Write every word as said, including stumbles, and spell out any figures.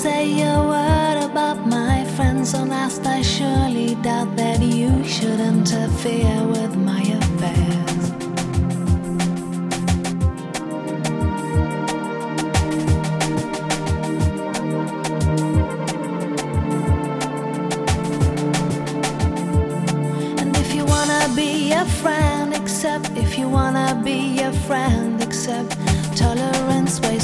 say a word about my friends unless I surely doubt that you should interfere with my affairs. And if you wanna be a friend, accept. If you wanna be a friend, accept tolerance.